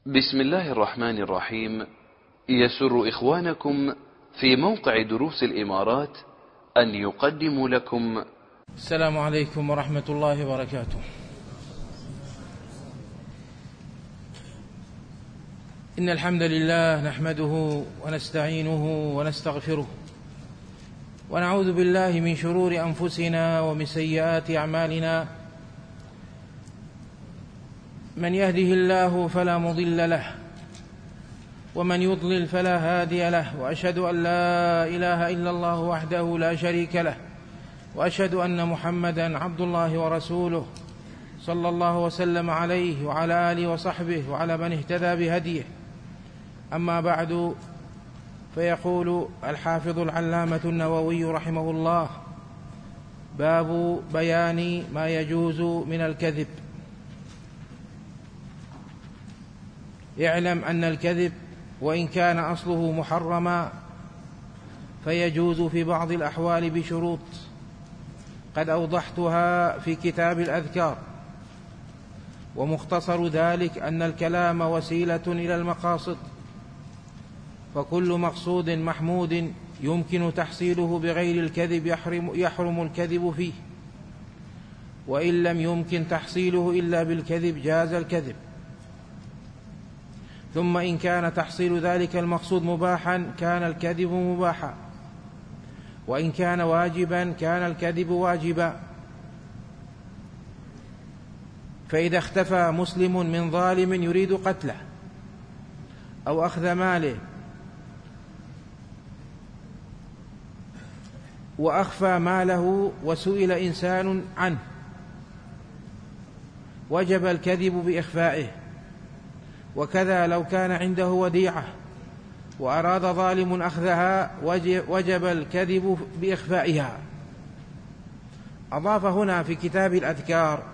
بسم الله الرحمن الرحيم. يسر إخوانكم في موقع دروس الإمارات أن يقدموا لكم السلام عليكم ورحمة الله وبركاته. إن الحمد لله نحمده ونستعينه ونستغفره ونعوذ بالله من شرور أنفسنا ومن سيئات أعمالنا. من يهده الله فلا مضل له ومن يضلل فلا هادي له، وأشهد أن لا إله إلا الله وحده لا شريك له، وأشهد أن محمدا عبد الله ورسوله صلى الله وسلم عليه وعلى آله وصحبه وعلى من اهتدى بهديه. أما بعد، فيقول الحافظ العلامة النووي رحمه الله: باب بيان ما يجوز من الكذب. اعلم أن الكذب وإن كان أصله محرما فيجوز في بعض الأحوال بشروط قد أوضحتها في كتاب الأذكار. ومختصر ذلك أن الكلام وسيلة إلى المقاصد، فكل مقصود محمود يمكن تحصيله بغير الكذب يحرم الكذب فيه، وإن لم يمكن تحصيله إلا بالكذب جاز الكذب. ثم إن كان تحصيل ذلك المقصود مباحا كان الكذب مباحا، وإن كان واجبا كان الكذب واجبا. فإذا اختفى مسلم من ظالم يريد قتله أو أخذ ماله وأخفى ماله وسئل إنسان عنه وجب الكذب بإخفائه. وكذا لو كان عنده وديعة وأراد ظالم أخذها وجب الكذب بإخفائها. أضاف هنا في كتاب الأذكار: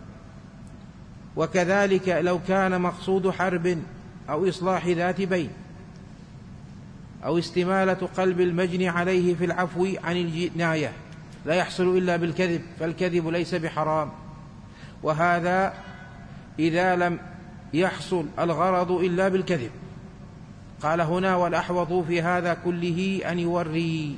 وكذلك لو كان مقصود حرب أو إصلاح ذات بين أو استمالة قلب المجني عليه في العفو عن الجناية لا يحصل إلا بالكذب، فالكذب ليس بحرام، وهذا إذا لم يحصل الغرض إلا بالكذب. قال هنا: والأحوط في هذا كله أن يوري.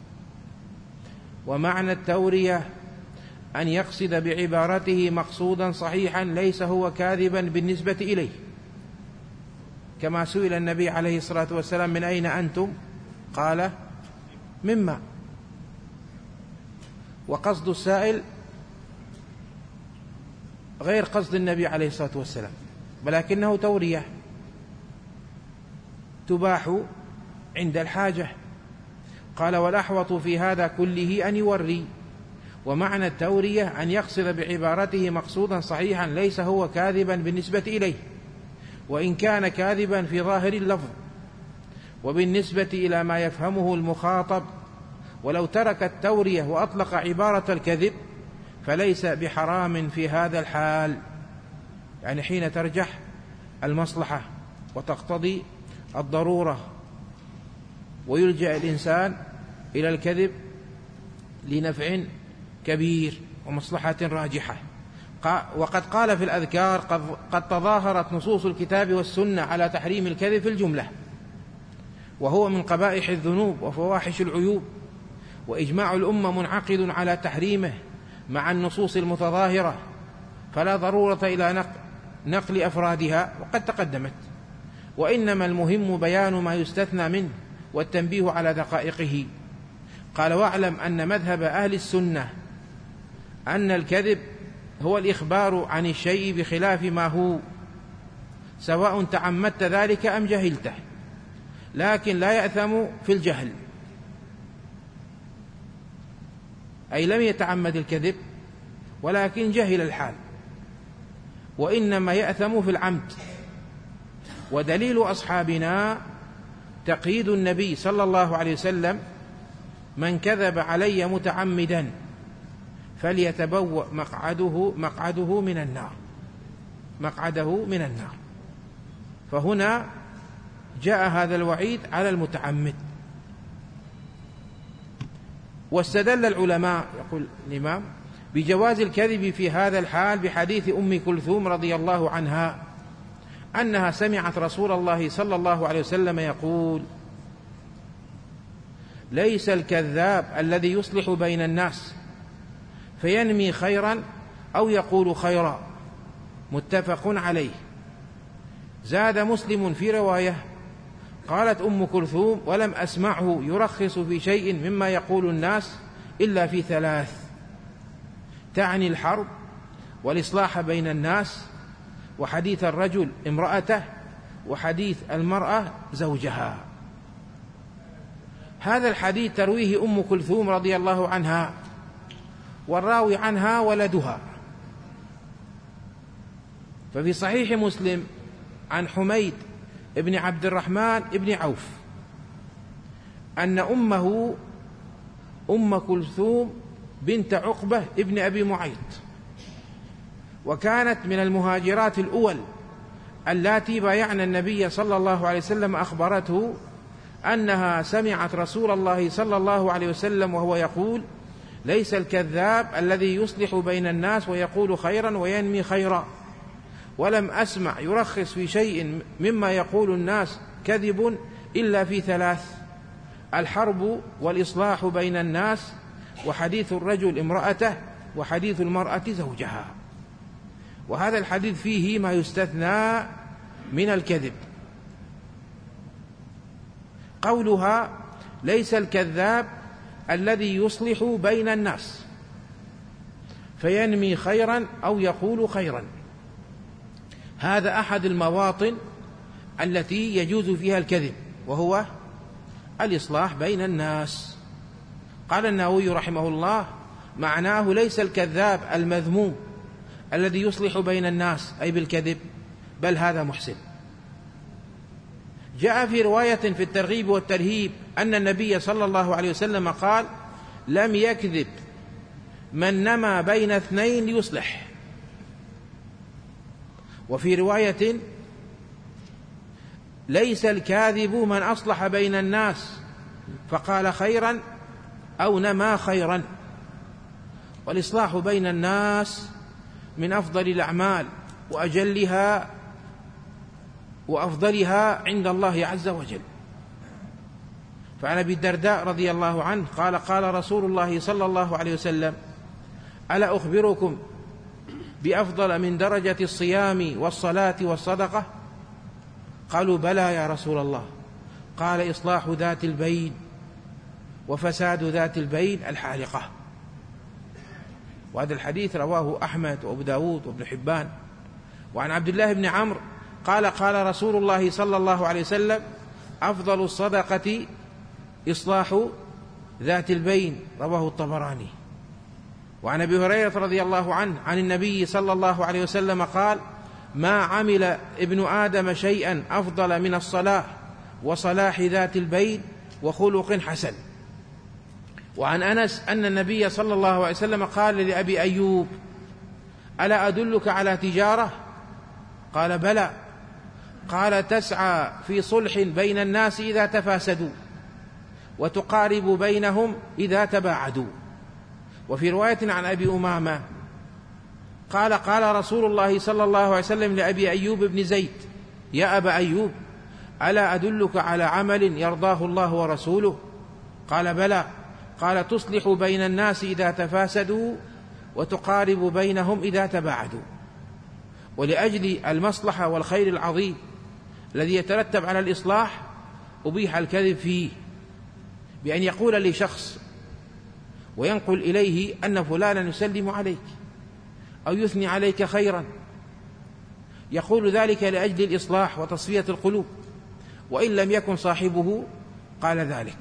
ومعنى التورية أن يقصد بعبارته مقصودا صحيحا ليس هو كاذبا بالنسبة إليه، كما سئل النبي عليه الصلاة والسلام: من أين أنتم؟ قال: مما. وقصد السائل غير قصد النبي عليه الصلاة والسلام، ولكنه تورية تباح عند الحاجة. قال: والأحوط في هذا كله أن يوري. ومعنى التورية أن يقصد بعبارته مقصودا صحيحا ليس هو كاذبا بالنسبة إليه، وإن كان كاذبا في ظاهر اللفظ وبالنسبة إلى ما يفهمه المخاطب. ولو ترك التورية وأطلق عبارة الكذب فليس بحرام في هذا الحال، يعني حين ترجح المصلحة وتقتضي الضرورة ويلجأ الإنسان إلى الكذب لنفع كبير ومصلحة راجحة. وقد قال في الأذكار: قد تظاهرت نصوص الكتاب والسنة على تحريم الكذب في الجملة، وهو من قبائح الذنوب وفواحش العيوب، وإجماع الأمة منعقد على تحريمه مع النصوص المتظاهرة، فلا ضرورة إلى نقل أفرادها وقد تقدمت. وإنما المهم بيان ما يستثنى منه والتنبيه على دقائقه. قال: واعلم أن مذهب أهل السنة أن الكذب هو الإخبار عن الشيء بخلاف ما هو، سواء تعمدت ذلك أم جهلته، لكن لا يأثم في الجهل، أي لم يتعمد الكذب ولكن جهل الحال، وإنما يأثم في العمد. ودليل أصحابنا تقييد النبي صلى الله عليه وسلم: من كذب علي متعمدا فليتبوأ مقعده من النار. فهنا جاء هذا الوعيد على المتعمد. واستدل العلماء، يقول الإمام، بجواز الكذب في هذا الحال بحديث أم كلثوم رضي الله عنها أنها سمعت رسول الله صلى الله عليه وسلم يقول: ليس الكذاب الذي يصلح بين الناس فينمي خيرا أو يقول خيرا. متفق عليه. زاد مسلم في رواية: قالت أم كلثوم: ولم أسمعه يرخص في شيء مما يقول الناس إلا في ثلاث، تعني الحرب والإصلاح بين الناس وحديث الرجل امرأته وحديث المرأة زوجها. هذا الحديث ترويه أم كلثوم رضي الله عنها، والراوي عنها ولدها. ففي صحيح مسلم عن حميد ابن عبد الرحمن ابن عوف أن أمه أم كلثوم بنت عقبة ابن أبي معيط، وكانت من المهاجرات الأول اللاتي بايعن النبي صلى الله عليه وسلم، أخبرته أنها سمعت رسول الله صلى الله عليه وسلم وهو يقول: ليس الكذاب الذي يصلح بين الناس ويقول خيرا وينمي خيرا، ولم أسمع يرخص في شيء مما يقول الناس كذب إلا في ثلاث: الحرب والإصلاح بين الناس وحديث الرجل امرأته وحديث المرأة زوجها. وهذا الحديث فيه ما يستثنى من الكذب. قولها: ليس الكذاب الذي يصلح بين الناس فينمي خيرا أو يقول خيرا، هذا أحد المواطن التي يجوز فيها الكذب، وهو الإصلاح بين الناس. قال النووي رحمه الله: معناه ليس الكذاب المذموم الذي يصلح بين الناس أي بالكذب، بل هذا محسن. جاء في رواية في الترغيب والترهيب أن النبي صلى الله عليه وسلم قال: لم يكذب من نمى بين اثنين يصلح. وفي رواية: ليس الكاذب من أصلح بين الناس فقال خيرا أو نمى خيرا. والإصلاح بين الناس من أفضل الأعمال وأجلها وأفضلها عند الله عز وجل. فعن أبي الدرداء رضي الله عنه قال: قال رسول الله صلى الله عليه وسلم: ألا أخبركم بأفضل من درجة الصيام والصلاة والصدقة؟ قالوا: بلى يا رسول الله. قال: إصلاح ذات البين وفساد ذات البين الحالقة. وهذا الحديث رواه أحمد وأبو داود وابن حبان. وعن عبد الله بن عمرو قال: قال رسول الله صلى الله عليه وسلم: أفضل الصدقة إصلاح ذات البين، رواه الطبراني. وعن أبي هريرة رضي الله عنه عن النبي صلى الله عليه وسلم قال: ما عمل ابن آدم شيئا أفضل من الصلاة وصلاح ذات البين وخلق حسن. وعن أنس أن النبي صلى الله عليه وسلم قال لأبي أيوب: ألا أدلك على تجارة؟ قال: بلى. قال: تسعى في صلح بين الناس إذا تفاسدوا وتقارب بينهم إذا تباعدوا. وفي رواية عن أبي أمامة قال: قال رسول الله صلى الله عليه وسلم لأبي أيوب بن زيد: يا أبا أيوب، ألا أدلك على عمل يرضاه الله ورسوله؟ قال: بلى. قال: تصلح بين الناس إذا تفاسدوا وتقارب بينهم إذا تباعدوا. ولأجل المصلحة والخير العظيم الذي يترتب على الإصلاح أبيح الكذب فيه، بأن يقول لشخص وينقل إليه أن فلانا يسلم عليك أو يثني عليك خيرا، يقول ذلك لأجل الإصلاح وتصفية القلوب، وإن لم يكن صاحبه قال ذلك.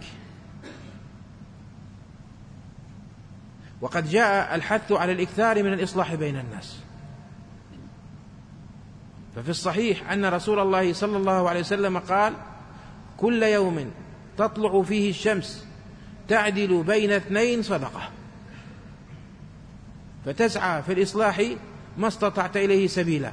وقد جاء الحث على الإكثار من الإصلاح بين الناس. ففي الصحيح أن رسول الله صلى الله عليه وسلم قال: كل يوم تطلع فيه الشمس تعدل بين اثنين صدقة، فتسعى في الإصلاح ما استطعت إليه سبيلا،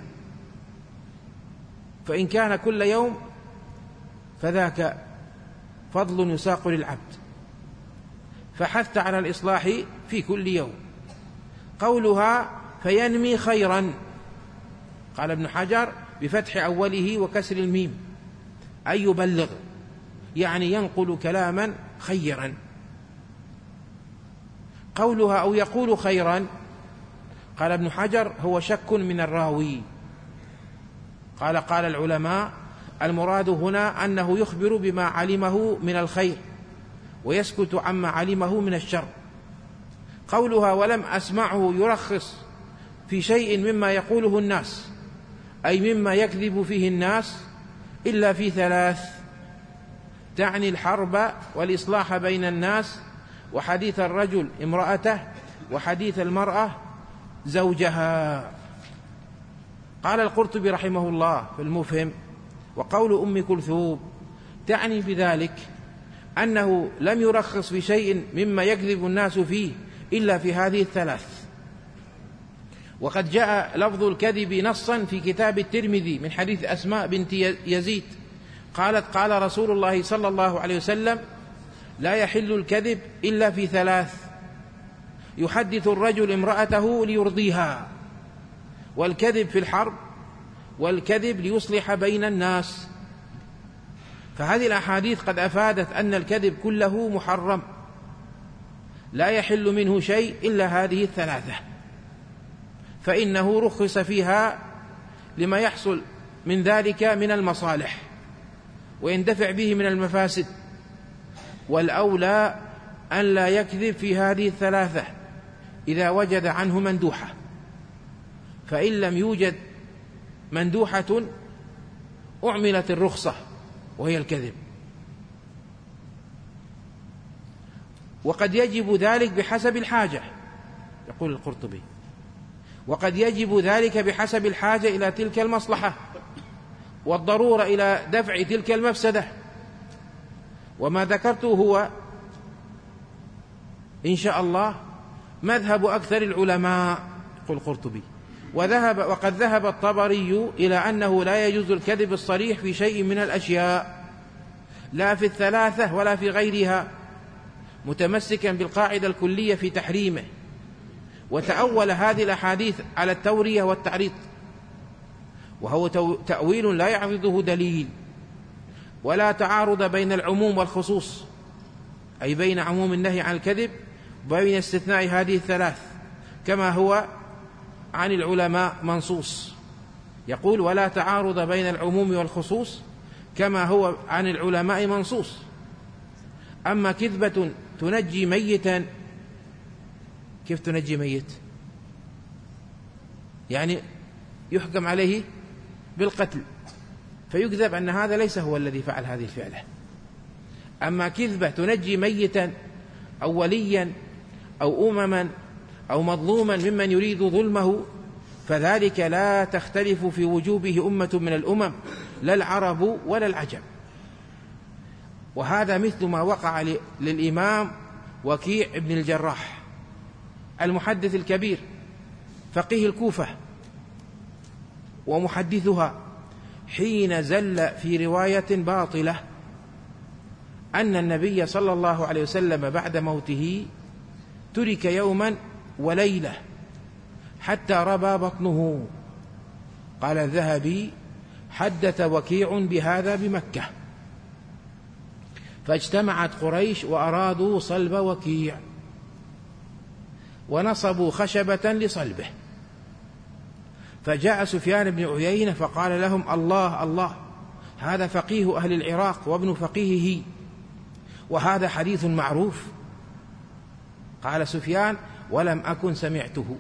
فإن كان كل يوم فذاك فضل يساق للعبد، فحثت على الإصلاح في كل يوم. قولها فينمي خيرا، قال ابن حجر: بفتح أوله وكسر الميم، أي يبلغ، يعني ينقل كلاما خيرا. قولها أو يقول خيرا، قال ابن حجر هو شك من الراوي. قال العلماء المراد هنا أنه يخبر بما علمه من الخير ويسكت عما علمه من الشر. قولها ولم أسمعه يرخص في شيء مما يقوله الناس، أي مما يكذب فيه الناس، إلا في 3، تعني الحرب والإصلاح بين الناس، وحديث الرجل امرأته، وحديث المرأة زوجها. قال القرطبي رحمه الله في المفهم: وقول أم كلثوم تعني بذلك أنه لم يرخص في شيء مما يكذب الناس فيه إلا في هذه 3. وقد جاء لفظ الكذب نصا في كتاب الترمذي من حديث أسماء بنت يزيد قالت: قال رسول الله صلى الله عليه وسلم: لا يحل الكذب إلا في 3: يحدث الرجل امرأته ليرضيها، والكذب في الحرب، والكذب ليصلح بين الناس. فهذه الأحاديث قد أفادت أن الكذب كله محرم، لا يحل منه شيء إلا هذه 3، فإنه رخص فيها لما يحصل من ذلك من المصالح ويندفع به من المفاسد، والأولى أن لا يكذب في هذه 3 إذا وجد عنه مندوحة، فإن لم يوجد مندوحة أعملت الرخصة وهي الكذب. وقد يجب ذلك بحسب الحاجة، يقول القرطبي، وقد يجب ذلك بحسب الحاجة إلى تلك المصلحة والضرورة إلى دفع تلك المفسدة. وما ذكرته هو إن شاء الله مذهب أكثر العلماء، يقول القرطبي، وقد ذهب الطبري إلى أنه لا يجوز الكذب الصريح في شيء من الأشياء، لا في 3 ولا في غيرها، متمسكا بالقاعدة الكلية في تحريمه. وتأول هذه الأحاديث على التورية والتعريض، وهو تأويل لا يعرضه دليل، ولا تعارض بين العموم والخصوص، أي بين عموم النهي عن الكذب وبين استثناء هذه 3، كما هو عن العلماء منصوص. يقول: ولا تعارض بين العموم والخصوص كما هو عن العلماء منصوص. أما كذبة تنجي ميتا، كيف تنجي ميت؟ يعني يحكم عليه بالقتل فيكذب أن هذا ليس هو الذي فعل هذه الفعلة. أما كذبة تنجي ميتا أو وليا أو أمما أو مظلوما ممن يريد ظلمه، فذلك لا تختلف في وجوبه أمة من الأمم، لا العرب ولا العجم. وهذا مثل ما وقع للإمام وكيع بن الجراح المحدث الكبير فقيه الكوفة ومحدثها، حين زل في رواية باطلة أن النبي صلى الله عليه وسلم بعد موته ترك يوما وليلة حتى ربى بطنه. قال الذهبي: حدث وكيع بهذا بمكة، فاجتمعت قريش وأرادوا صلب وكيع ونصبوا خشبة لصلبه، فجاء سفيان بن عيينة فقال لهم: الله الله، هذا فقيه أهل العراق وابن فقيهه، وهذا حديث معروف. قال سفيان: ولم أكن سمعته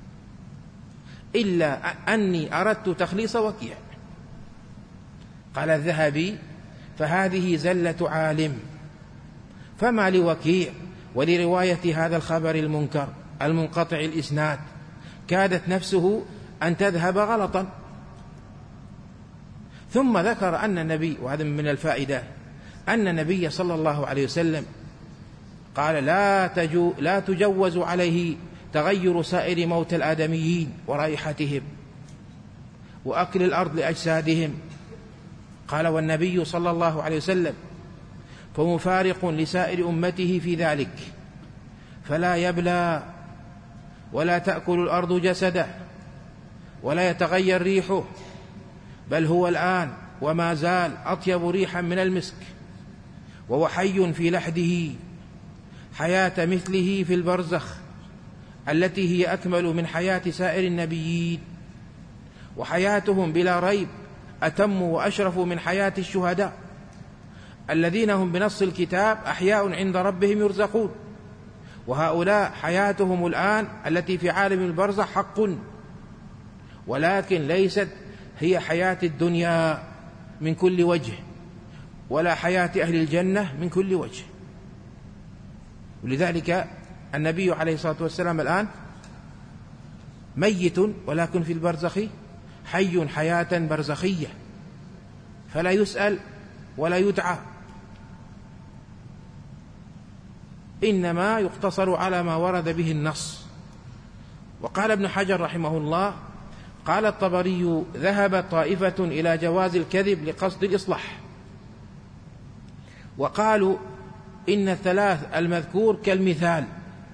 إلا أني أردت تخليص وكيع. قال الذهبي: فهذه زلة عالم، فما لوكيع ولرواية هذا الخبر المنكر المنقطع الإسناد كادت نفسه أن تذهب غلطا. ثم ذكر أن النبي، وهذا من الفائدة، أن النبي صلى الله عليه وسلم قال: لا تجوز عليه تغير سائر موت الآدميين ورائحتهم وأكل الأرض لأجسادهم. قال: والنبي صلى الله عليه وسلم فمفارق لسائر أمته في ذلك، فلا يبلى ولا تأكل الأرض جسده ولا يتغير ريحه بل هو الآن وما زال أطيب ريحا من المسك، وهو حي في لحده حياة مثله في البرزخ التي هي أكمل من حياة سائر النبيين، وحياتهم بلا ريب أتم وأشرف من حياة الشهداء الذين هم بنص الكتاب أحياء عند ربهم يرزقون. وهؤلاء حياتهم الآن التي في عالم البرزخ حق، ولكن ليست هي حياة الدنيا من كل وجه، ولا حياة أهل الجنة من كل وجه. ولذلك النبي عليه الصلاة والسلام الآن ميت، ولكن في البرزخ حي حياة برزخية، فلا يسأل ولا يدعى، إنما يقتصر على ما ورد به النص. وقال ابن حجر رحمه الله: قال الطبري: ذهب طائفة إلى جواز الكذب لقصد الإصلاح، وقالوا إن الثلاث المذكور كالمثال،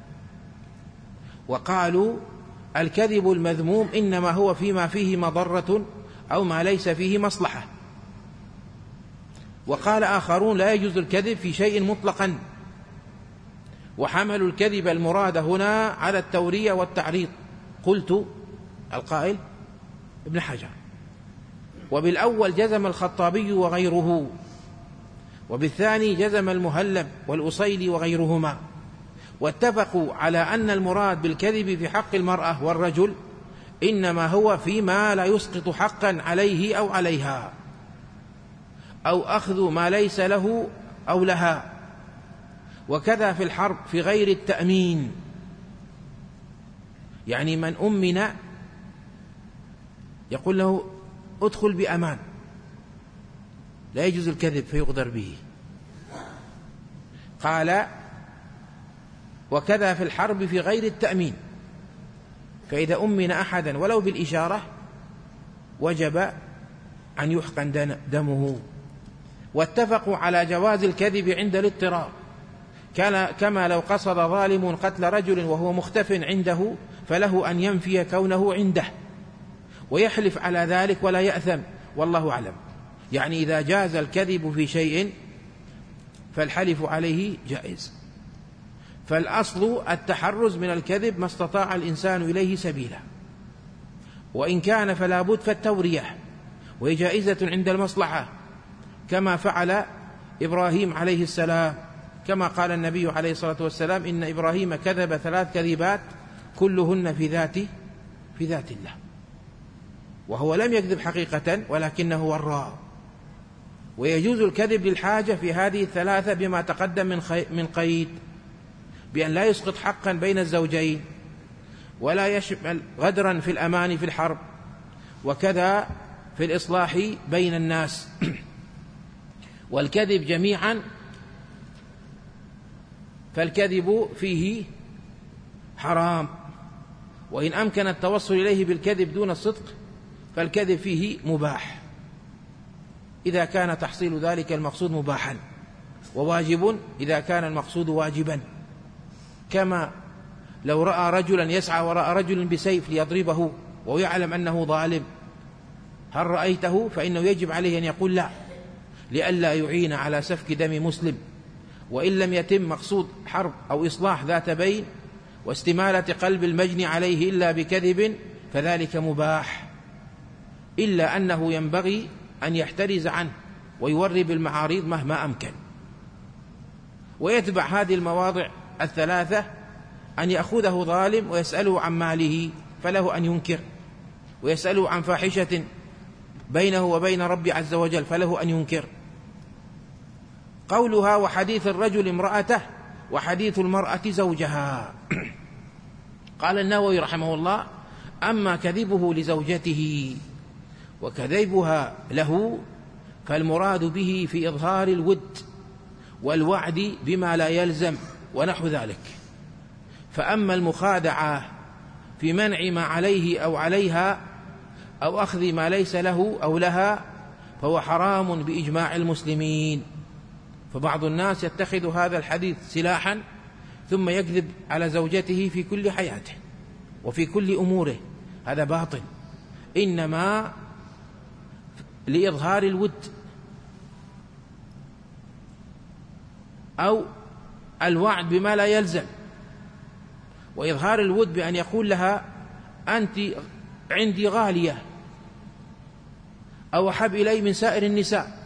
وقالوا الكذب المذموم إنما هو فيما فيه مضرة أو ما ليس فيه مصلحة. وقال آخرون: لا يجوز الكذب في شيء مطلقا، وحملوا الكذب المراد هنا على التورية والتعريض. قلت: القائل ابن حجر. وبالأول جزم الخطابي وغيره، وبالثاني جزم المهلب والأصيلي وغيرهما، واتفقوا على أن المراد بالكذب في حق المرأة والرجل إنما هو فيما لا يسقط حقا عليه أو عليها، أو أخذ ما ليس له أو لها، وكذا في الحرب في غير التأمين، يعني من أمن يقول له ادخل بأمان، لا يجوز الكذب فيغدر به. قال: وكذا في الحرب في غير التأمين، فإذا أمن أحدا ولو بالإشارة وجب أن يحقن دمه. واتفقوا على جواز الكذب عند الاضطرار، كما لو قصد ظالم قتل رجل وهو مختف عنده فله أن ينفي كونه عنده ويحلف على ذلك ولا يأثم، والله أعلم. يعني إذا جاز الكذب في شيء فالحلف عليه جائز. فالأصل التحرز من الكذب ما استطاع الإنسان إليه سبيلا، وإن كان فلا بد فالتورية، وهي جائزة عند المصلحة، كما فعل إبراهيم عليه السلام، كما قال النبي عليه الصلاة والسلام: إن إبراهيم كذب 3 كذبات كلهن في ذات الله، وهو لم يكذب حقيقة ولكنه وراء. ويجوز الكذب للحاجة في هذه 3 بما تقدم من قيد، بأن لا يسقط حقا بين الزوجين، ولا يشمل غدرا في الأمان في الحرب، وكذا في الإصلاح بين الناس. والكذب جميعا، فالكذب فيه حرام، وإن أمكن التوصل إليه بالكذب دون الصدق فالكذب فيه مباح، إذا كان تحصيل ذلك المقصود مباحا، وواجب إذا كان المقصود واجبا. كما لو رأى رجلا يسعى وراء رجل بسيف ليضربه وهو يعلم أنه ظالم، هل رأيته؟ فإنه يجب عليه أن يقول لا، لئلا يعين على سفك دم مسلم. وإن لم يتم مقصود حرب أو إصلاح ذات بين واستمالة قلب المجني عليه إلا بكذب فذلك مباح، إلا أنه ينبغي أن يحترز عنه ويوري بالمعاريض مهما أمكن. ويتبع هذه المواضع 3 أن يأخذه ظالم ويسأله عن ماله فله أن ينكر، ويسأله عن فاحشة بينه وبين رب عز وجل فله أن ينكر. قولها: وحديث الرجل امرأته وحديث المرأة زوجها. قال النووي رحمه الله: أما كذبه لزوجته وكذبها له فالمراد به في إظهار الود والوعد بما لا يلزم ونحو ذلك. فأما المخادعة في منع ما عليه أو عليها أو أخذ ما ليس له أو لها فهو حرام بإجماع المسلمين. فبعض الناس يتخذ هذا الحديث سلاحا ثم يكذب على زوجته في كل حياته وفي كل أموره، هذا باطل. إنما لإظهار الود، أو الوعد بما لا يلزم، وإظهار الود بأن يقول لها أنت عندي غالية أو أحب إلي من سائر النساء.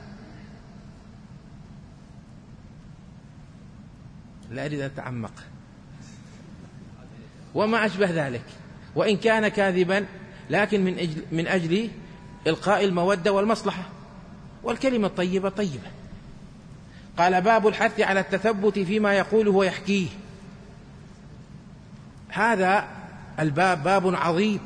لا أريد أن أتعمق، وما أشبه ذلك، وإن كان كاذبا لكن من أجل إلقاء المودة والمصلحة، والكلمة الطيبة طيبة. قال: باب الحث على التثبت فيما يقوله ويحكيه. هذا الباب باب عظيم،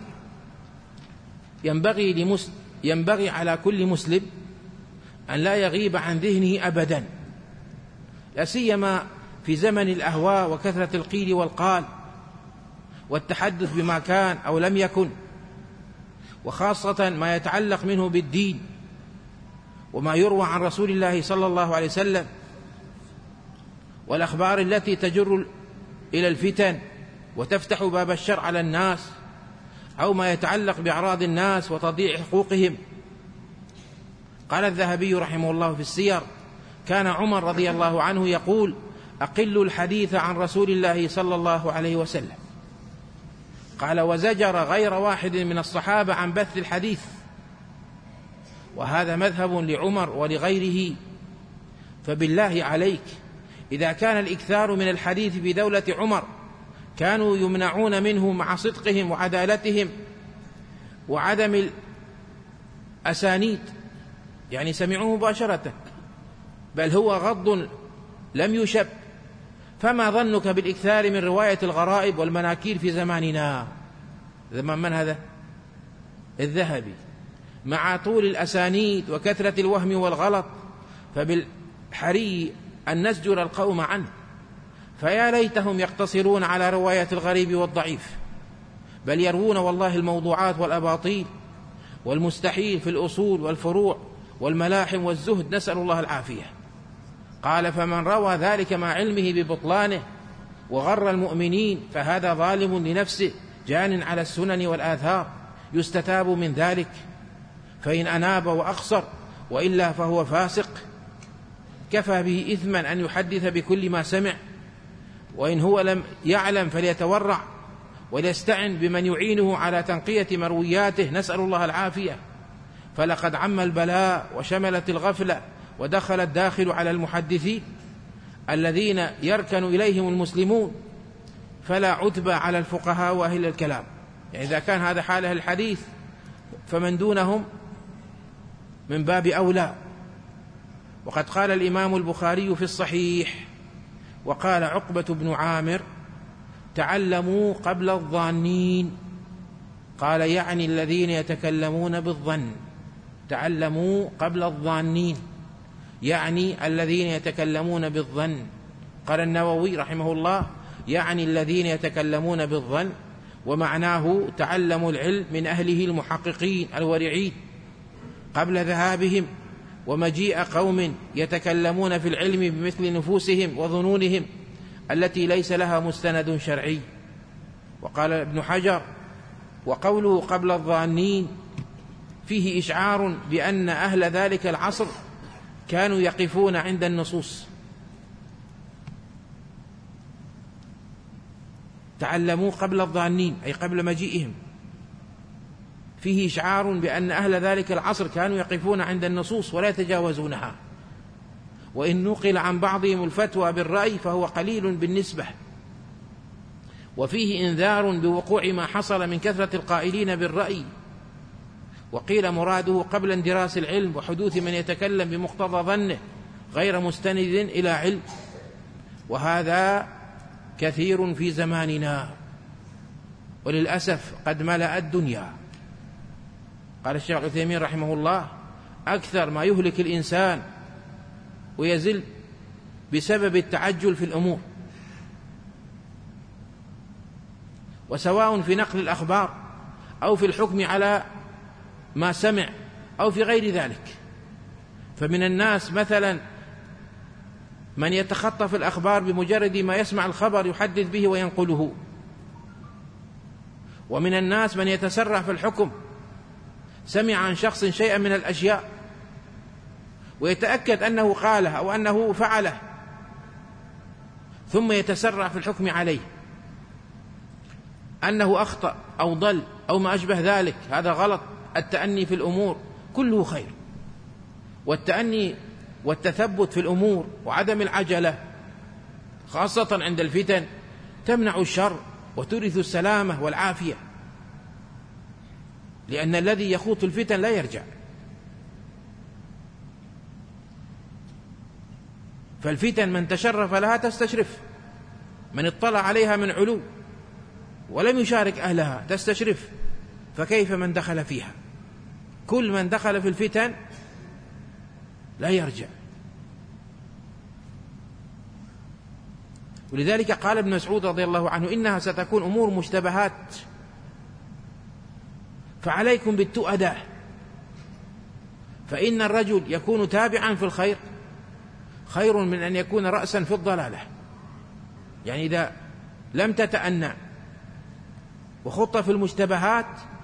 ينبغي على كل مسلم أن لا يغيب عن ذهنه أبدا، لا سيما في زمن الأهواء وكثرة القيل والقال والتحدث بما كان أو لم يكن، وخاصة ما يتعلق منه بالدين وما يروى عن رسول الله صلى الله عليه وسلم، والأخبار التي تجر إلى الفتن وتفتح باب الشر على الناس، أو ما يتعلق بأعراض الناس وتضييع حقوقهم. قال الذهبي رحمه الله في السير: كان عمر رضي الله عنه يقول: أقل الحديث عن رسول الله صلى الله عليه وسلم. قال: وزجر غير واحد من الصحابة عن بث الحديث. وهذا مذهب لعمر ولغيره. فبالله عليك، إذا كان الإكثار من الحديث في دولة عمر كانوا يمنعون منه مع صدقهم وعدالتهم وعدم الأسانيد، يعني سمعوه مباشرة، بل هو غض لم يشب، فما ظنك بالإكثار من رواية الغرائب والمناكير في زماننا؟ زمان من هذا؟ الذهبي. مع طول الأسانيد وكثرة الوهم والغلط فبالحري أن نزجر القوم عنه، فيا ليتهم يقتصرون على رواية الغريب والضعيف، بل يروون والله الموضوعات والأباطيل والمستحيل في الأصول والفروع والملاحم والزهد، نسأل الله العافية. قال: فمن روى ذلك مع علمه ببطلانه وغر المؤمنين فهذا ظالم لنفسه جان على السنن والآثار، يستتاب من ذلك، فإن أناب وأقصر، وإلا فهو فاسق. كفى به إثما أن يحدث بكل ما سمع، وإن هو لم يعلم فليتورع وليستعن بمن يعينه على تنقية مروياته، نسأل الله العافية. فلقد عم البلاء وشملت الغفلة ودخل الداخل على المحدثين الذين يركن إليهم المسلمون، فلا عتبى على الفقهاء وأهل الكلام. يعني إذا كان هذا حاله الحديث فمن دونهم من باب أولى. وقد قال الإمام البخاري في الصحيح: وقال عقبة بن عامر: تعلموا قبل الظانين. قال: يعني الذين يتكلمون بالظن. تعلموا قبل الظانين يعني الذين يتكلمون بالظن. قال النووي رحمه الله: يعني الذين يتكلمون بالظن، ومعناه تعلموا العلم من أهله المحققين الورعين قبل ذهابهم ومجيء قوم يتكلمون في العلم بمثل نفوسهم وظنونهم التي ليس لها مستند شرعي. وقال ابن حجر: وقوله قبل الظانين فيه إشعار بأن أهل ذلك العصر كانوا يقفون عند النصوص. تعلموا قبل الظانين أي قبل مجيئهم، فيه إشعار بأن أهل ذلك العصر كانوا يقفون عند النصوص ولا يتجاوزونها، وإن نقل عن بعضهم الفتوى بالرأي فهو قليل بالنسبة. وفيه إنذار بوقوع ما حصل من كثرة القائلين بالرأي. وقيل مراده قبل اندراس العلم وحدوث من يتكلم بمقتضى ظنه غير مستند إلى علم، وهذا كثير في زماننا وللأسف قد ملأ الدنيا. قال الشيخ عثيمين رحمه الله: أكثر ما يهلك الإنسان ويزل بسبب التعجل في الأمور، وسواء في نقل الأخبار أو في الحكم على ما سمع أو في غير ذلك. فمن الناس مثلا من يتخطف الأخبار بمجرد ما يسمع الخبر يحدث به وينقله، ومن الناس من يتسرع في الحكم، سمع عن شخص شيئا من الأشياء ويتأكد أنه قاله أو أنه فعله، ثم يتسرع في الحكم عليه أنه أخطأ أو ضل أو ما أشبه ذلك، هذا غلط. التأني في الأمور كله خير، والتأني والتثبت في الأمور وعدم العجلة خاصة عند الفتن تمنع الشر وتورث السلامة والعافية، لأن الذي يخوض الفتن لا يرجع. فالفتن من تشرف لها تستشرف، من اطلع عليها من علو ولم يشارك أهلها تستشرف، فكيف من دخل فيها؟ كل من دخل في الفتن لا يرجع. ولذلك قال ابن مسعود رضي الله عنه: إنها ستكون أمور مشتبهات، فعليكم بالتؤدة، فإن الرجل يكون تابعا في الخير خير من أن يكون رأسا في الضلالة. يعني إذا لم تتأنى وخط في المشتبهات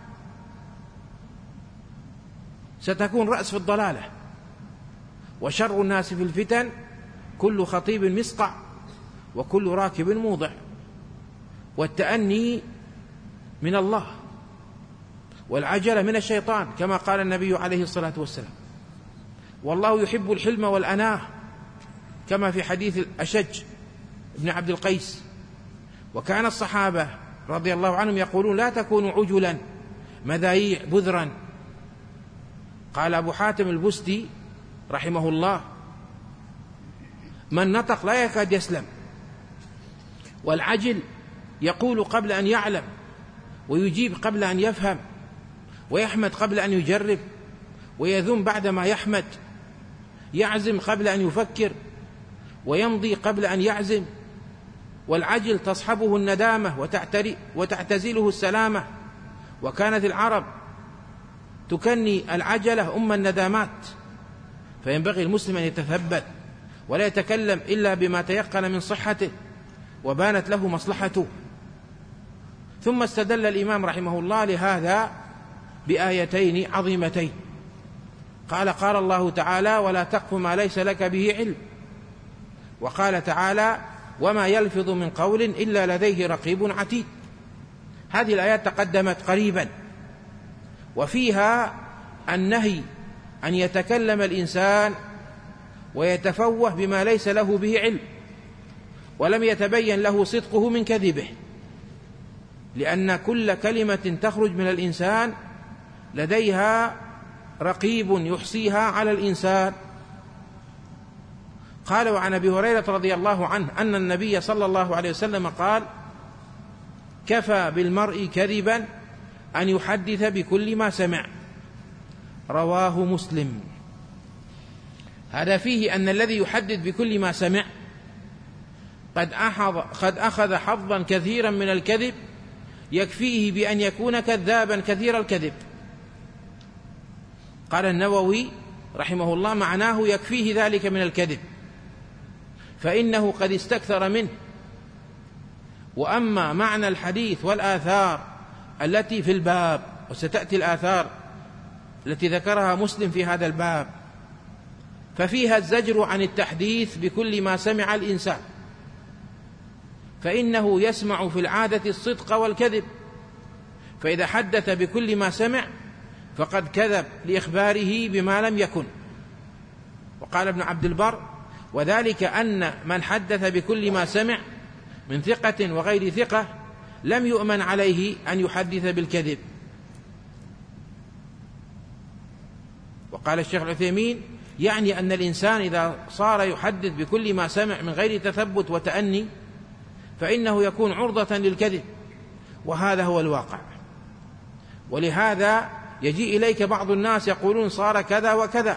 ستكون رأس في الضلالة. وشر الناس في الفتن كل خطيب مسقع وكل راكب موضع. والتأني من الله والعجلة من الشيطان، كما قال النبي عليه الصلاة والسلام: والله يحب الحلم والأناه، كما في حديث الأشج بن عبد القيس. وكان الصحابة رضي الله عنهم يقولون: لا تكونوا عجلا مذايع بذرا. قال أبو حاتم البستي رحمه الله: من نطق لا يكاد يسلم. والعجل يقول قبل أن يعلم، ويجيب قبل أن يفهم، ويحمد قبل أن يجرب، ويذم بعدما يحمد، يعزم قبل أن يفكر، ويمضي قبل أن يعزم. والعجل تصحبه الندامة وتعتزله السلامة. وكانت العرب تكني العجلة أم الندامات. فينبغي المسلم أن يتثبت ولا يتكلم إلا بما تيقن من صحته وبانت له مصلحته. ثم استدل الإمام رحمه الله لهذا بآيتين عظيمتين. قال الله تعالى: ولا تقف ما ليس لك به علم. وقال تعالى: وما يلفظ من قول إلا لديه رقيب عتيد. هذه الآيات تقدمت قريبا، وفيها النهي أن يتكلم الإنسان ويتفوه بما ليس له به علم ولم يتبين له صدقه من كذبه، لأن كل كلمة تخرج من الإنسان لديها رقيب يحصيها على الإنسان. قال: وعن أبي هريرة رضي الله عنه أن النبي صلى الله عليه وسلم قال: كفى بالمرء كذبا أن يحدث بكل ما سمع. رواه مسلم. هذا فيه أن الذي يحدث بكل ما سمع قد أخذ حظا كثيرا من الكذب يكفيه بأن يكون كذابا كثير الكذب. قال النووي رحمه الله: معناه يكفيه ذلك من الكذب، فإنه قد استكثر منه. وأما معنى الحديث والآثار التي في الباب، وستأتي الآثار التي ذكرها مسلم في هذا الباب، ففيها الزجر عن التحديث بكل ما سمع الإنسان، فإنه يسمع في العادة الصدق والكذب، فإذا حدث بكل ما سمع فقد كذب لإخباره بما لم يكن. وقال ابن عبد البر: وذلك أن من حدث بكل ما سمع من ثقة وغير ثقة لم يؤمن عليه أن يحدث بالكذب. وقال الشيخ العثيمين: يعني أن الإنسان إذا صار يحدث بكل ما سمع من غير تثبت وتأني فإنه يكون عرضة للكذب، وهذا هو الواقع. ولهذا يجي إليك بعض الناس يقولون صار كذا وكذا،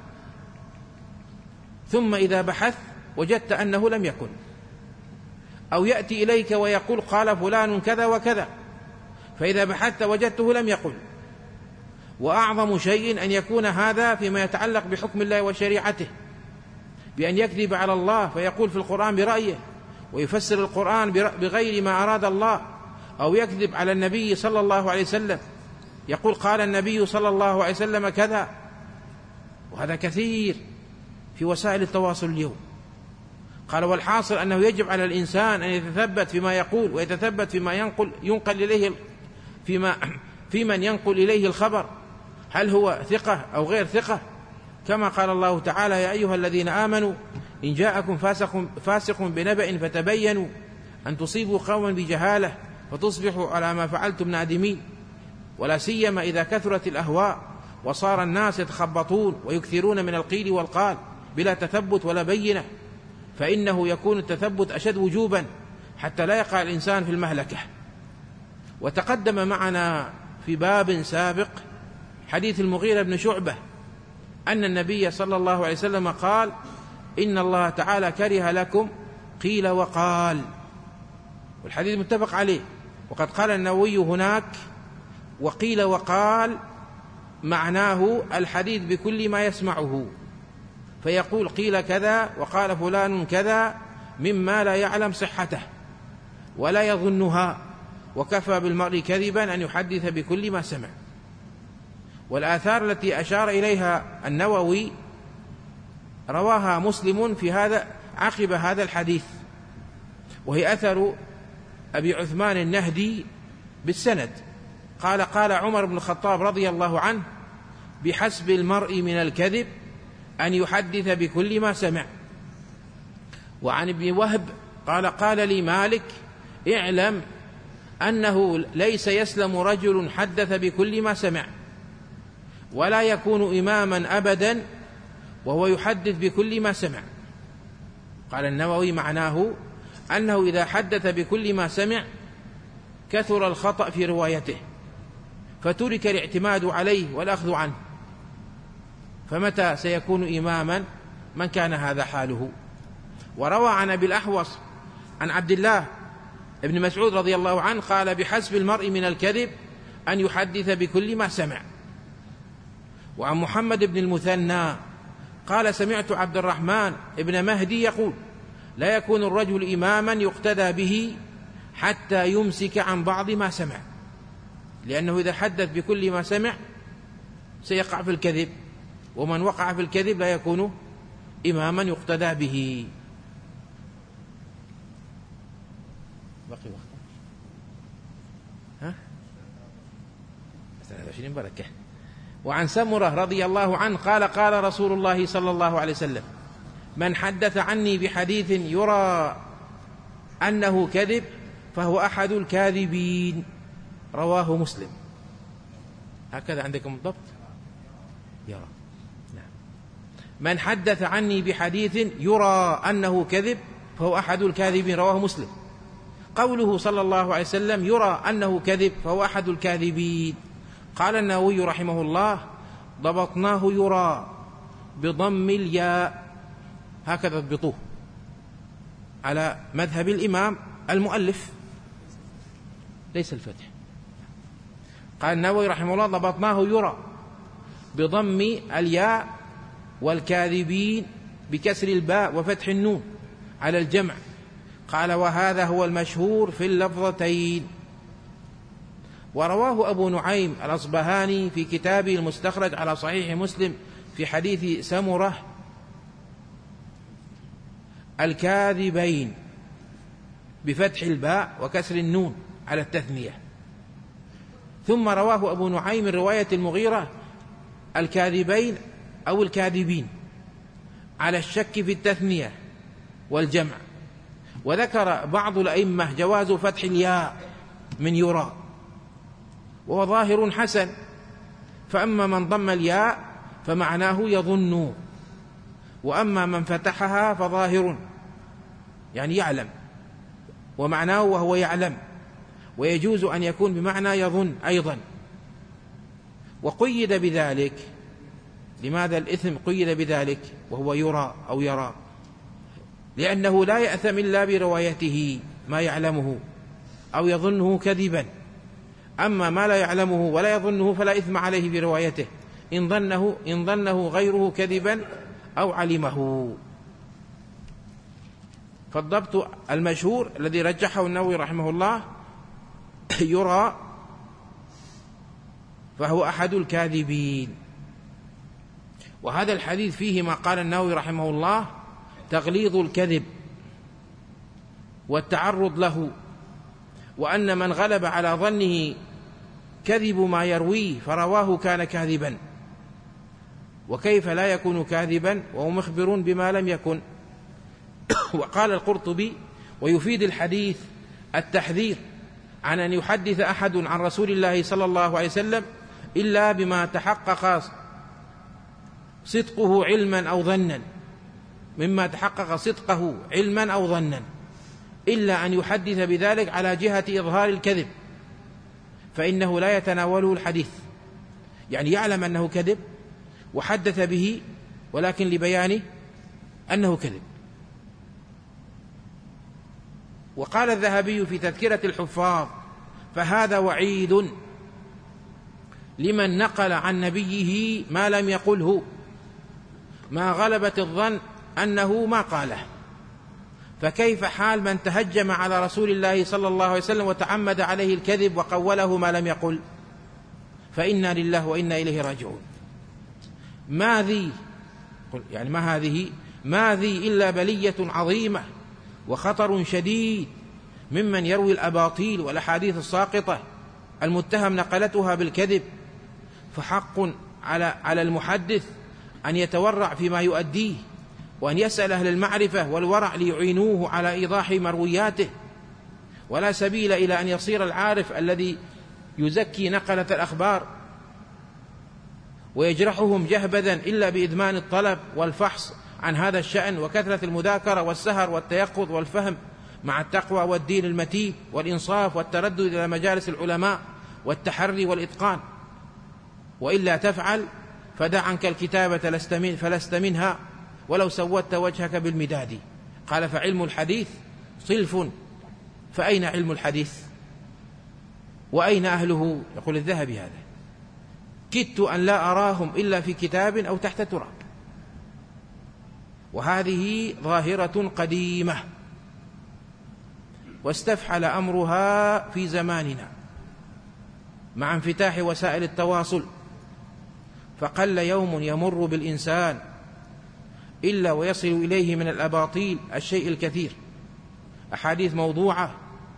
ثم إذا بحث وجدت أنه لم يكن. أو يأتي إليك ويقول قال فلان كذا وكذا، فإذا بحثت وجدته لم يقل. وأعظم شيء أن يكون هذا فيما يتعلق بحكم الله وشريعته، بأن يكذب على الله فيقول في القرآن برأيه ويفسر القرآن بغير ما أراد الله، أو يكذب على النبي صلى الله عليه وسلم يقول قال النبي صلى الله عليه وسلم كذا. وهذا كثير في وسائل التواصل اليوم. قال والحاصل أنه يجب على الإنسان أن يتثبت فيما يقول ويتثبت فيما ينقل إليه في من ينقل إليه الخبر، هل هو ثقة أو غير ثقة، كما قال الله تعالى يا أيها الذين آمنوا إن جاءكم فاسق بنبأ فتبينوا أن تصيبوا قوما بجهالة فتصبحوا على ما فعلتم نادمين. ولا سيما إذا كثرت الأهواء وصار الناس يتخبطون ويكثرون من القيل والقال بلا تثبت ولا بينة، فإنه يكون التثبت أشد وجوبا حتى لا يقع الإنسان في المهلكة. وتقدم معنا في باب سابق حديث المغيرة بن شعبة أن النبي صلى الله عليه وسلم قال إن الله تعالى كره لكم قيل وقال، والحديث متفق عليه. وقد قال النووي هناك وقيل وقال معناه الحديث بكل ما يسمعه، فيقول قيل كذا وقال فلان كذا مما لا يعلم صحته ولا يظنها، وكفى بالمرء كذبا أن يحدث بكل ما سمع. والآثار التي أشار إليها النووي رواها مسلم في هذا عقب هذا الحديث، وهي أثر أبي عثمان النهدي بالسند قال قال عمر بن الخطاب رضي الله عنه بحسب المرء من الكذب أن يحدث بكل ما سمع. وعن ابن وهب قال قال لي مالك اعلم أنه ليس يسلم رجل حدث بكل ما سمع ولا يكون إماما أبدا وهو يحدث بكل ما سمع. قال النووي معناه أنه إذا حدث بكل ما سمع كثر الخطأ في روايته فترك الاعتماد عليه والأخذ عنه، فمتى سيكون إماما من كان هذا حاله. وروى عن أبي الأحوص عن عبد الله ابن مسعود رضي الله عنه قال بحسب المرء من الكذب أن يحدث بكل ما سمع. وعن محمد بن المثنى قال سمعت عبد الرحمن ابن مهدي يقول لا يكون الرجل إماما يقتدى به حتى يمسك عن بعض ما سمع، لأنه إذا حدث بكل ما سمع سيقع في الكذب، ومن وقع في الكذب لا يكون إماما يقتدى به. بقي وقت 23 بركة. وعن سمرة رضي الله عنه قال قال رسول الله صلى الله عليه وسلم من حدث عني بحديث يرى أنه كذب فهو أحد الكاذبين، رواه مسلم. هكذا عندكم الضبط؟ يرى. نعم. من حدث عني بحديث يرى أنه كذب فهو أحد الكاذبين، رواه مسلم. قوله صلى الله عليه وسلم يرى أنه كذب فهو أحد الكاذبين، قال النووي رحمه الله ضبطناه يرى بضم الياء، هكذا اضبطوه على مذهب الإمام المؤلف ليس الفتح. قال النووي رحمه الله ضبطناه يرى بضم الياء والكاذبين بكسر الباء وفتح النون على الجمع. قال وهذا هو المشهور في اللفظتين. ورواه أبو نعيم الأصبهاني في كتابه المستخرج على صحيح مسلم في حديث سمرة الكاذبين بفتح الباء وكسر النون على التثنية. ثم رواه أبو نعيم من رواية المغيرة الكاذبين أو الكاذبين على الشك في التثنية والجمع. وذكر بعض الأئمة جواز فتح الياء من يرى، وهو ظاهر حسن. فأما من ضم الياء فمعناه يظن، وأما من فتحها فظاهر يعني يعلم، ومعناه وهو يعلم، ويجوز أن يكون بمعنى يظن أيضا. وقيد بذلك، لماذا الإثم قيد بذلك وهو يرى أو يرى؟ لأنه لا يأثم إلا بروايته ما يعلمه أو يظنه كذبا. أما ما لا يعلمه ولا يظنه فلا إثم عليه بروايته إن ظنه غيره كذبا أو علمه. فالضبط المشهور الذي رجحه النووي رحمه الله يرى فهو أحد الكاذبين. وهذا الحديث فيه ما قال النووي رحمه الله: تغليظ الكذب والتعرض له، وأن من غلب على ظنه كذب ما يرويه فرواه كان كاذبا، وكيف لا يكون كاذبا وهو مخبر بما لم يكن. وقال القرطبي: ويفيد الحديث التحذير عن أن يحدث أحد عن رسول الله صلى الله عليه وسلم إلا بما تحقق صدقه علما أو ظنا، مما تحقق صدقه علما أو ظنا، إلا أن يحدث بذلك على جهة إظهار الكذب، فإنه لا يتناوله الحديث، يعني يعلم أنه كذب وحدث به ولكن لبيان أنه كذب. وقال الذهبي في تذكرة الحفاظ: فهذا وعيد لمن نقل عن نبيه ما لم يقله، ما غلبت الظن أنه ما قاله، فكيف حال من تهجم على رسول الله صلى الله عليه وسلم وتعمد عليه الكذب وقوله ما لم يقل؟ فإنا لله وإنا إليه راجعون. ما ذي، يعني ما هذه، ما ذي إلا بلية عظيمة وخطر شديد ممن يروي الأباطيل والأحاديث الساقطة المتهم نقلتها بالكذب، فحق على المحدث أن يتورع فيما يؤديه، وأن يسأل أهل المعرفة والورع ليعينوه على إيضاح مروياته، ولا سبيل إلى أن يصير العارف الذي يزكي نقلة الأخبار ويجرحهم جهبذا إلا بإدمان الطلب والفحص عن هذا الشأن وكثرة المذاكرة والسهر والتيقظ والفهم مع التقوى والدين المتين والإنصاف والتردد إلى مجالس العلماء والتحري والإتقان. وإلا تفعل فدع عنك الكتابة فلست منها ولو سودت وجهك بالمداد. قال: فعلم الحديث صلف، فأين علم الحديث وأين أهله؟ يقول الذهبي: هذا كدت أن لا أراهم إلا في كتاب أو تحت تراب. وهذه ظاهرة قديمة واستفحل أمرها في زماننا مع انفتاح وسائل التواصل، فقل يوم يمر بالإنسان إلا ويصل إليه من الأباطيل الشيء الكثير، أحاديث موضوعة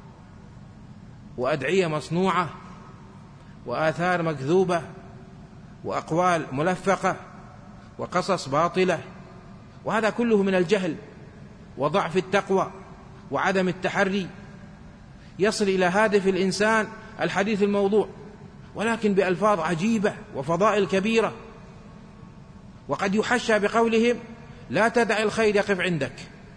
وأدعية مصنوعة وآثار مكذوبة وأقوال ملفقة وقصص باطلة، وهذا كله من الجهل وضعف التقوى وعدم التحري. يصل إلى هادف الإنسان الحديث الموضوع، ولكن بألفاظ عجيبة وفضائل كبيرة، وقد يحشى بقولهم: لا تدع الخير يقف عندك،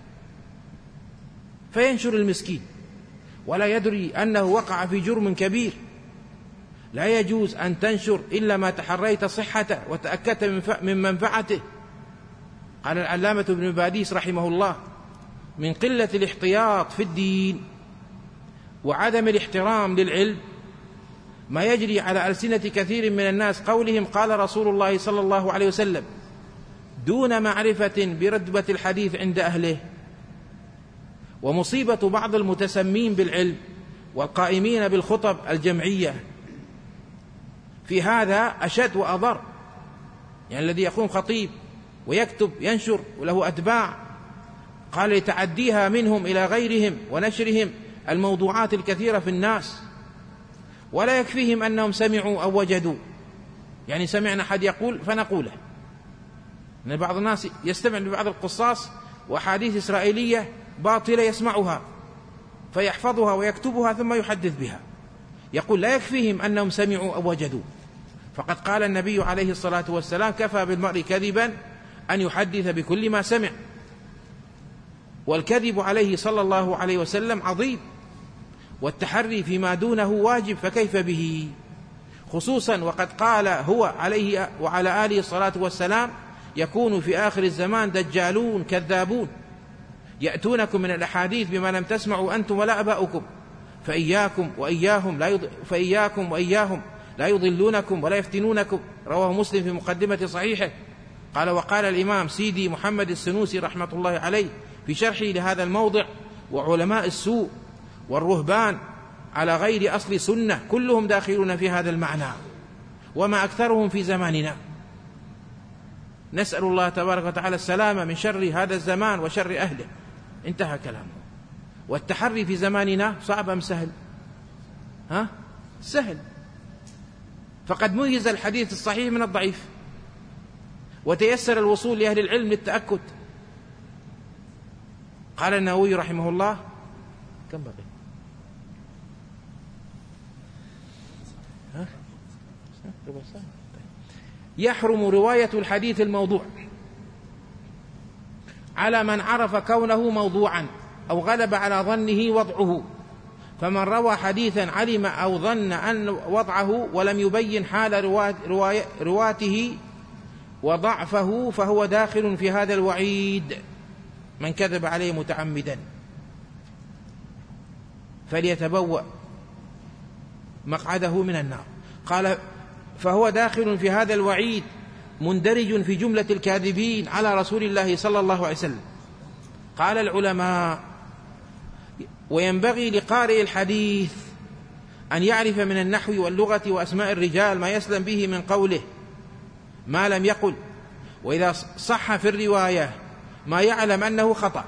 فينشر المسكين ولا يدري أنه وقع في جرم كبير. لا يجوز أن تنشر إلا ما تحريت صحته وتأكدت من منفعته. قال العلامة ابن باديس رحمه الله: من قلة الاحتياط في الدين وعدم الاحترام للعلم ما يجري على ألسنة كثير من الناس قولهم قال رسول الله صلى الله عليه وسلم، دون معرفة برتبة الحديث عند أهله. ومصيبة بعض المتسمين بالعلم والقائمين بالخطب الجمعية في هذا أشد وأضر، يعني الذي يقوم خطيب ويكتب ينشر وله أتباع، قال لتعديها منهم إلى غيرهم ونشرهم الموضوعات الكثيرة في الناس، ولا يكفيهم أنهم سمعوا أو وجدوا، يعني سمعنا أحد يقول فنقوله. أن بعض الناس يستمع لبعض القصاص وأحاديث إسرائيلية باطلة يسمعها فيحفظها ويكتبها ثم يحدث بها، يقول لا يكفيهم أنهم سمعوا أو وجدوا، فقد قال النبي عليه الصلاة والسلام: كفى بالمرء كذبا أن يحدث بكل ما سمع. والكذب عليه صلى الله عليه وسلم عظيم، والتحري فيما دونه واجب، فكيف به؟ خصوصا وقد قال هو عليه وعلى آله الصلاة والسلام: يكون في آخر الزمان دجالون كذابون يأتونكم من الأحاديث بما لم تسمعوا أنتم ولا أباؤكم، فإياكم وإياهم لا يضلونكم ولا يفتنونكم. رواه مسلم في مقدمة صحيحه. قال: وقال الإمام سيدي محمد السنوسي رحمة الله عليه في شرحه لهذا الموضع: وعلماء السوء والرهبان على غير أصل سنة كلهم داخلون في هذا المعنى، وما أكثرهم في زماننا. نسأل الله تبارك وتعالى السلامة من شر هذا الزمان وشر أهله. انتهى كلامه. والتحري في زماننا صعب أم سهل؟ سهل. فقد ميز الحديث الصحيح من الضعيف، وتيسر الوصول لأهل العلم للتأكد. قال النووي رحمه الله: كم بقي؟ يحرم رواية الحديث الموضوع على من عرف كونه موضوعا أو غلب على ظنه وضعه. فمن روى حديثا علم أو ظن أن وضعه ولم يبين حال رواته وضعفه فهو داخل في هذا الوعيد. من كذب عليه متعمدا فليتبوأ مقعده من النار. قال: فهو داخل في هذا الوعيد، مندرج في جملة الكاذبين على رسول الله صلى الله عليه وسلم. قال العلماء: وينبغي لقارئ الحديث أن يعرف من النحو واللغة وأسماء الرجال ما يسلم به من قوله ما لم يقل، وإذا صح في الرواية ما يعلم أنه خطأ.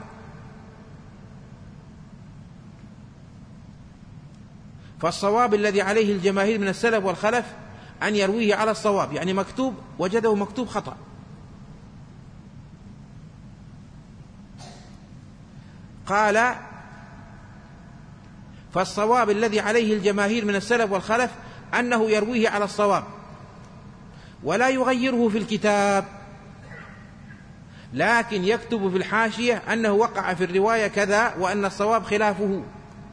فالصواب الذي عليه الجماهير من السلف والخلف أن يرويه على الصواب، يعني مكتوب وجده مكتوب خطأ. قال: فالصواب الذي عليه الجماهير من السلف والخلف أنه يرويه على الصواب ولا يغيره في الكتاب، لكن يكتب في الحاشية أنه وقع في الرواية كذا وأن الصواب خلافه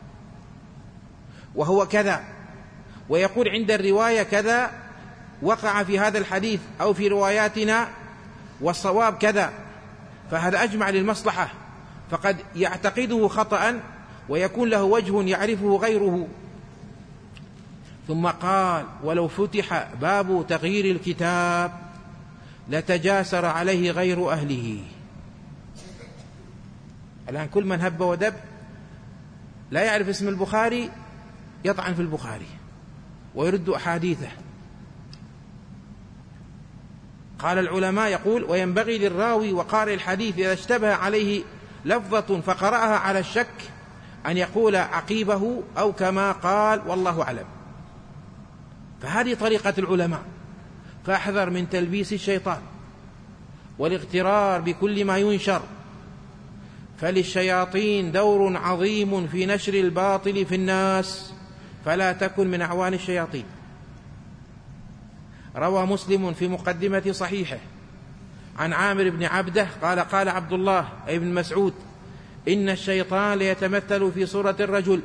وهو كذا، ويقول عند الرواية كذا وقع في هذا الحديث أو في رواياتنا والصواب كذا، فهذا أجمع للمصلحة، فقد يعتقده خطأ ويكون له وجه يعرفه غيره. ثم قال: ولو فتح باب تغيير الكتاب لتجاسر عليه غير أهله. الآن كل من هب ودب لا يعرف اسم البخاري يطعن في البخاري ويرد أحاديثه. قال العلماء: يقول: وينبغي للراوي وقارئ الحديث إذا اشتبه عليه لفظة فقرأها على الشك أن يقول عقيبه أو كما قال والله أعلم. فهذه طريقة العلماء، فاحذر من تلبيس الشيطان والاغترار بكل ما ينشر، فللشياطين دور عظيم في نشر الباطل في الناس، فلا تكن من أعوان الشياطين. روى مسلم في مقدمة صحيحه عن عامر بن عبده قال: قال عبد الله ابن مسعود: إن الشيطان ليتمثل في صورة الرجل،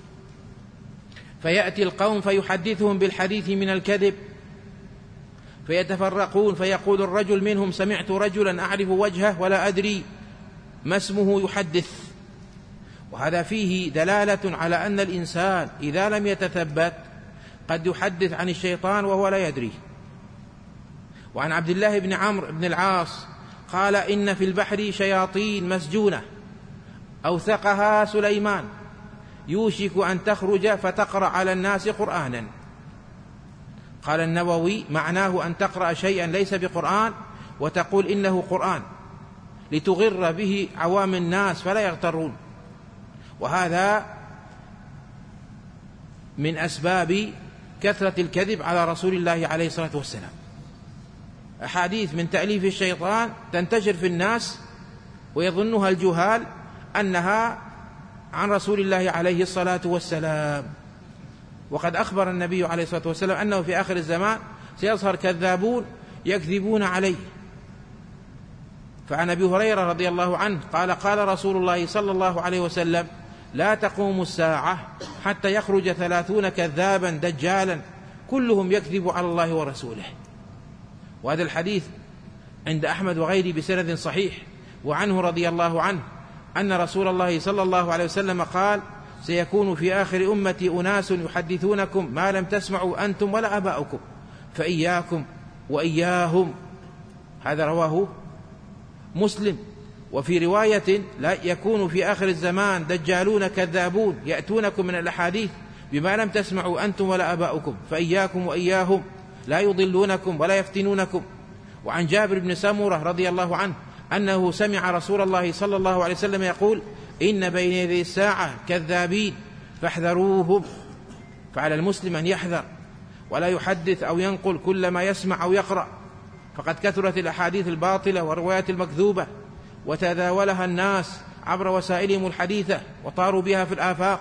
فيأتي القوم فيحدثهم بالحديث من الكذب، فيتفرقون، فيقول الرجل منهم: سمعت رجلا أعرف وجهه ولا أدري ما اسمه يحدث. وهذا فيه دلالة على أن الإنسان إذا لم يتثبت قد يحدث عن الشيطان وهو لا يدري. وعن عبد الله بن عمرو بن العاص قال: إن في البحر شياطين مسجونة أوثقها سليمان يوشك أن تخرج فتقرأ على الناس قرآنا. قال النووي: معناه أن تقرأ شيئا ليس بقرآن وتقول إنه قرآن لتغر به عوام الناس فلا يغترون. وهذا من أسباب كثرة الكذب على رسول الله عليه الصلاة والسلام. أحاديث من تأليف الشيطان تنتشر في الناس ويظنها الجهال أنها عن رسول الله عليه الصلاة والسلام. وقد أخبر النبي عليه الصلاة والسلام أنه في آخر الزمان سيظهر كذابون يكذبون عليه. فعن أبي هريرة رضي الله عنه قال: قال رسول الله صلى الله عليه وسلم: لا تقوم الساعة حتى يخرج 30 كذابا دجالا كلهم يكذب على الله ورسوله. وهذا الحديث عند أحمد وغيره بسند صحيح. وعنه رضي الله عنه أن رسول الله صلى الله عليه وسلم قال: سيكون في آخر أمتي أناس يحدثونكم ما لم تسمعوا أنتم ولا آباؤكم فإياكم وإياهم. هذا رواه مسلم. وفي رواية: لا يكون في آخر الزمان دجالون كذابون يأتونكم من الأحاديث بما لم تسمعوا أنتم ولا آباؤكم فإياكم وإياهم لا يضلونكم ولا يفتنونكم. وعن جابر بن سمرة رضي الله عنه أنه سمع رسول الله صلى الله عليه وسلم يقول: إن بين يدي الساعة كذابين فاحذروهم. فعلى المسلم أن يحذر ولا يحدث أو ينقل كل ما يسمع أو يقرأ، فقد كثرت الأحاديث الباطلة والروايات المكذوبة وتداولها الناس عبر وسائلهم الحديثة وطاروا بها في الآفاق.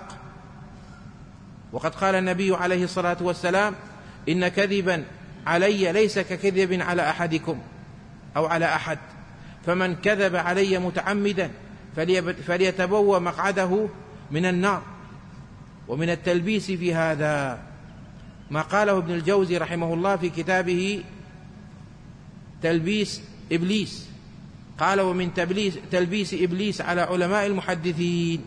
وقد قال النبي عليه الصلاة والسلام: إن كذبا علي ليس ككذب على أحدكم أو على أحد، فمن كذب علي متعمدا فليتبوأ مقعده من النار. ومن التلبيس في هذا ما قاله ابن الجوزي رحمه الله في كتابه تلبيس إبليس، قال: ومن تلبيس إبليس على علماء المحدثين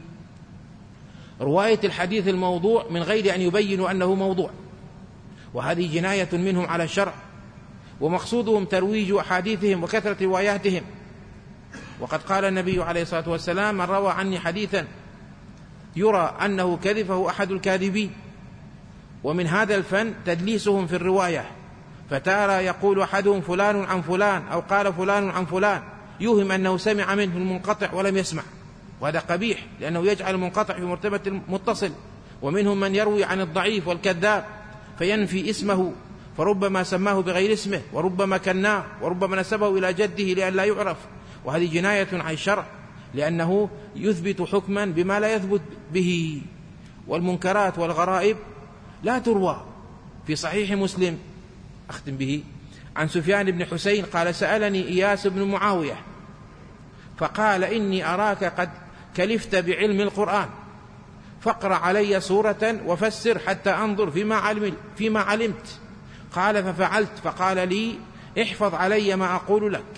رواية الحديث الموضوع من غير أن يبينوا أنه موضوع، وهذه جناية منهم على الشرع، ومقصودهم ترويج أحاديثهم وكثرة رواياتهم. وقد قال النبي عليه الصلاة والسلام: من روى عني حديثا يرى أنه كذب فهو أحد الكاذبين. ومن هذا الفن تدليسهم في الرواية، فتارى يقول أحدهم فلان عن فلان أو قال فلان عن فلان، يوهم أنه سمع منه المنقطع ولم يسمع، وهذا قبيح لأنه يجعل المنقطع في مرتبة المتصل. ومنهم من يروي عن الضعيف والكذاب فينفي اسمه، فربما سماه بغير اسمه، وربما كناه، وربما نسبه إلى جده لأن لا يعرف، وهذه جناية عن الشرع لأنه يثبت حكما بما لا يثبت به. والمنكرات والغرائب لا تروى. في صحيح مسلم أختم به عن سفيان بن حسين قال: سألني إياس بن معاوية فقال: إني أراك قد كلفت بعلم القرآن، فاقرأ علي سورة وفسر حتى أنظر فيما علمت. قال: ففعلت، فقال لي: احفظ علي ما أقول لك،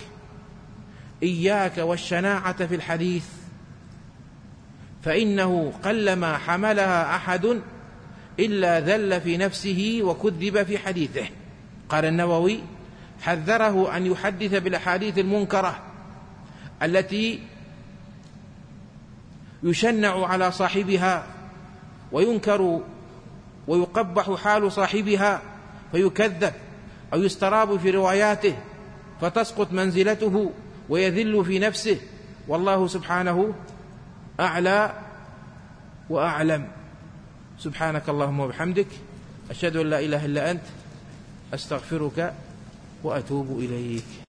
إياك والشناعة في الحديث، فإنه قلما حملها أحد إلا ذل في نفسه وكذب في حديثه. قال النووي: حذره أن يحدث بالأحاديث المنكرة التي يشنع على صاحبها وينكر ويقبح حال صاحبها فيكذب أو يستراب في رواياته فتسقط منزلته ويذل في نفسه، والله سبحانه أعلى وأعلم. سبحانك اللهم وبحمدك، أشهد أن لا إله إلا أنت، أستغفرك وأتوب إليك.